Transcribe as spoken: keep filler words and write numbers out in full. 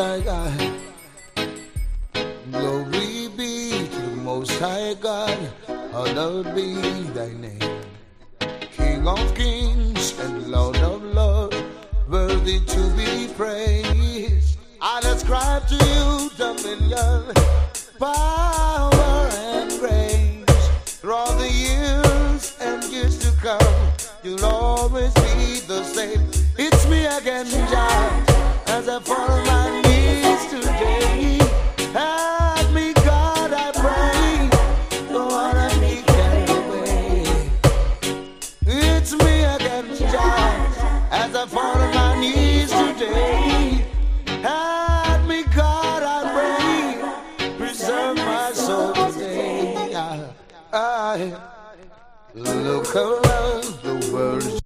thy God. Glory be to the Most High God. Hallowed be thy name. King of kings and Lord of lords, worthy to be praised. I ascribe to you dominion, power and grace. For all the years and years to come, you'll always be the same. It's me again, Jah, as I fall on my knees today. Help me, God, I pray. Don't wanna be carried away. It's me again, Jah, as I fall on my knees today. Help me, God, I pray. Preserve my soul today. I look around.